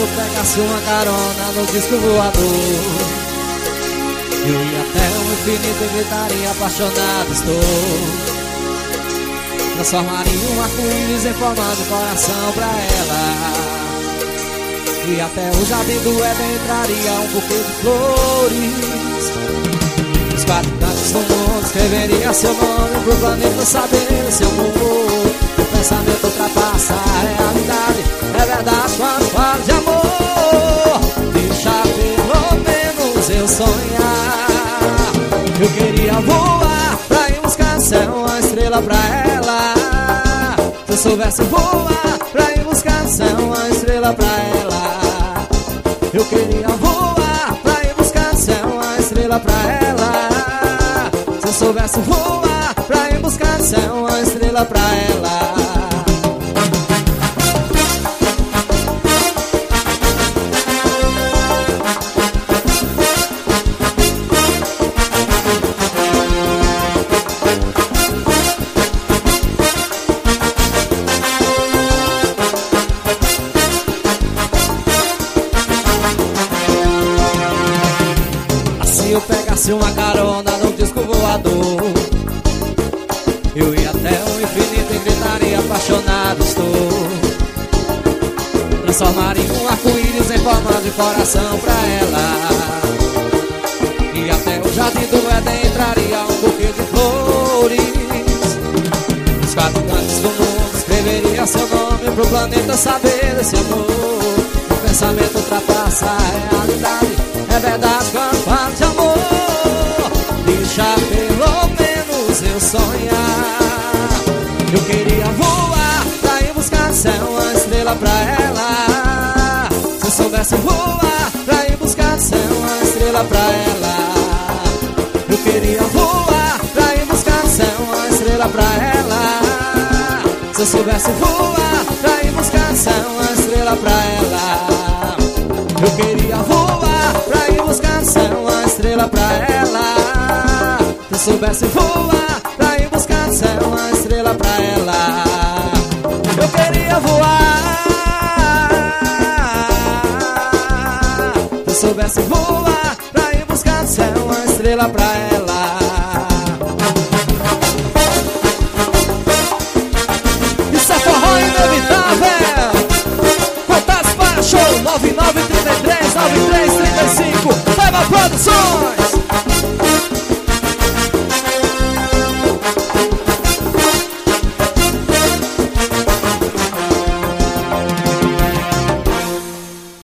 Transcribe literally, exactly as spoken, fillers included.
eu pegasse uma carona no disco voador, eu ia até o infinito e gritaria apaixonado estou. Transformaria um arco-íris em forma de coração pra ela, e até o jardim do Éden entraria um buquê de flores. Os quatro cantos do mundo escreveria seu nome pro planeta saber seu amor. O pensamento ultrapassa a realidade, é verdade quando fala de amor. Deixa pelo menos eu sonhar. Eu queria voar pra ir buscar céu, uma estrela pra ela. Se eu soubesse voar pra ir buscar céu, uma estrela pra ela. Eu queria voar pra ir buscar céu, uma estrela pra ela. Se eu soubesse voar pra ir buscar céu, uma estrela pra ela. Se eu pegasse uma carona no disco voador, eu ia até o infinito e gritaria apaixonado estou. Transformaria um arco-íris em forma de coração pra ela, e até o jardim do Éden entraria um buquê de flores. Os quatro cantos do mundo escreveria seu nome pro planeta saber desse amor. O pensamento ultrapassa a realidade, é verdade quando fala de amor. Deixa pelo menos eu sonhar. Eu queria voar pra ir buscar céu, uma estrela pra ela. Se eu soubesse voar pra ir buscar céu, uma estrela pra ela. Eu queria voar pra ir buscar céu, uma estrela pra ela. Se eu soubesse voar pra ir buscar céu, uma estrela pra ela. Eu queria voar pra ir buscar céu, uma estrela pra ela. Se eu soubesse voar pra ir buscar céu, uma estrela pra ela. Eu queria voar. Se eu soubesse voar pra ir buscar céu, uma estrela pra ela. Isso é forró inevitável. Contatos para show nove nove três três nove três três cinco. Leva Produções.